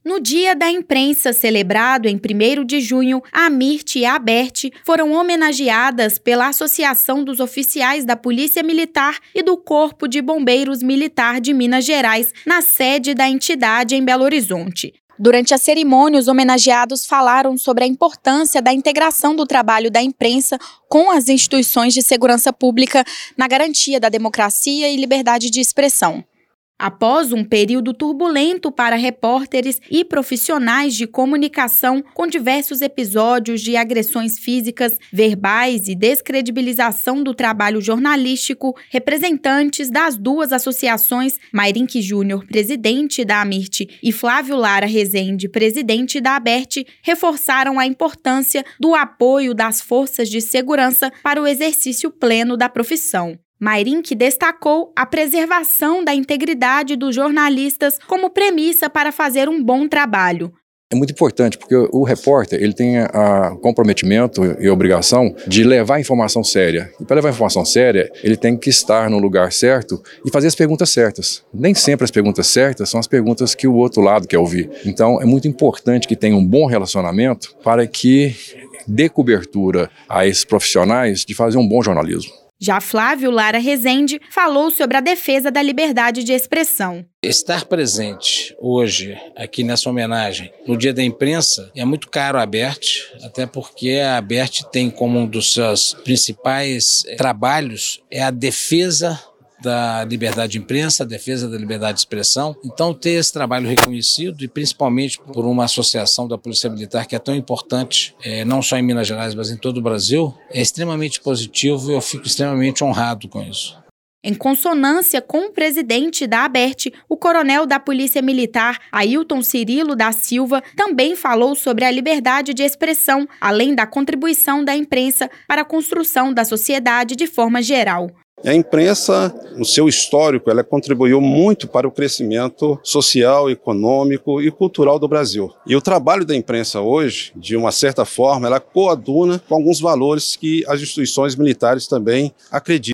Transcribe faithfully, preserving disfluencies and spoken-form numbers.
No Dia da Imprensa, celebrado em primeiro de junho, a AMIRT e a ABERT foram homenageadas pela Associação dos Oficiais da Polícia Militar e do Corpo de Bombeiros Militar de Minas Gerais, na sede da entidade em Belo Horizonte. Durante a cerimônia, os homenageados falaram sobre a importância da integração do trabalho da imprensa com as instituições de segurança pública na garantia da democracia e liberdade de expressão. Após um período turbulento para repórteres e profissionais de comunicação, com diversos episódios de agressões físicas, verbais e descredibilização do trabalho jornalístico, representantes das duas associações, Mayrink Júnior, presidente da AMIRT, e Flávio Lara Rezende, presidente da ABERT, reforçaram a importância do apoio das forças de segurança para o exercício pleno da profissão. Mayrink destacou a preservação da integridade dos jornalistas como premissa para fazer um bom trabalho. É muito importante porque o repórter ele tem o comprometimento e a obrigação de levar a informação séria. E para levar a informação séria, ele tem que estar no lugar certo e fazer as perguntas certas. Nem sempre as perguntas certas são as perguntas que o outro lado quer ouvir. Então é muito importante que tenha um bom relacionamento para que dê cobertura a esses profissionais de fazer um bom jornalismo. Já Flávio Lara Rezende falou sobre a defesa da liberdade de expressão. Estar presente hoje, aqui nessa homenagem, no Dia da Imprensa, é muito caro à ABERT, até porque a ABERT tem como um dos seus principais trabalhos é a defesa da liberdade de imprensa, a defesa da liberdade de expressão. Então, ter esse trabalho reconhecido, e principalmente por uma associação da Polícia Militar que é tão importante, é, não só em Minas Gerais, mas em todo o Brasil, é extremamente positivo e eu fico extremamente honrado com isso. Em consonância com o presidente da ABERT, o coronel da Polícia Militar, Ailton Cirilo da Silva, também falou sobre a liberdade de expressão, além da contribuição da imprensa para a construção da sociedade de forma geral. A imprensa, no seu histórico, ela contribuiu muito para o crescimento social, econômico e cultural do Brasil. E o trabalho da imprensa hoje, de uma certa forma, ela coaduna com alguns valores que as instituições militares também acreditam.